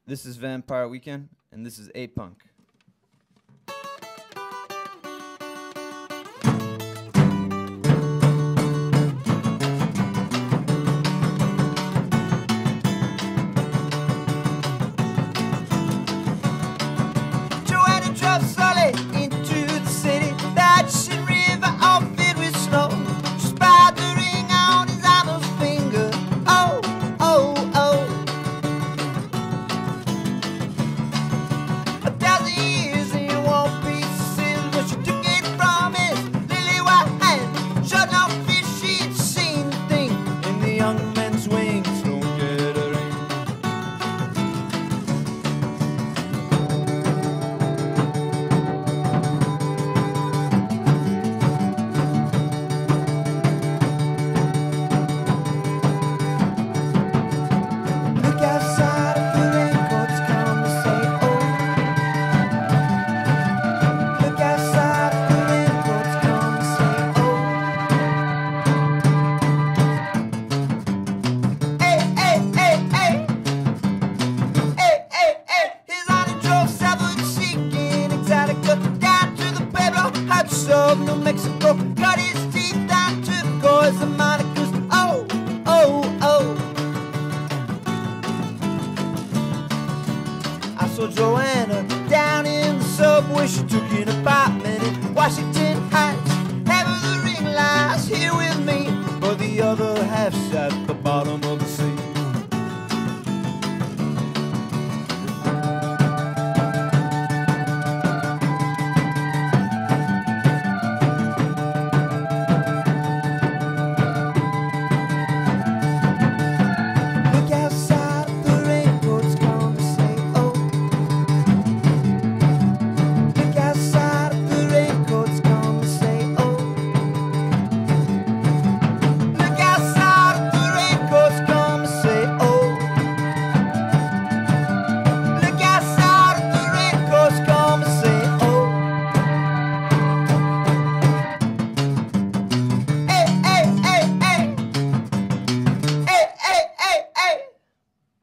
This is Vampire Weekend, and this is A-Punk. Joanna drove slowly into the city. The Hudson River all filled with snow. She spied the ring on his uncle's finger. Oh, oh, oh. 1,000 years and you won't be silver. She took it from his lily white hand. Showed no fear, she'd seen the thing in the young man's wings. Don't get a ring. Look outside at the raincoats come to say oh. Look outside at the raincoats come to say oh. Hey, hey, hey, hey. Hey, hey, hey. His honey drove southward seeking Exotica down to the Pueblo Heights of New Mexico. Cut his teeth down to the cores of Monica's. Oh, oh, oh. I saw Joanna down in the subway. She took an apartment in Washington.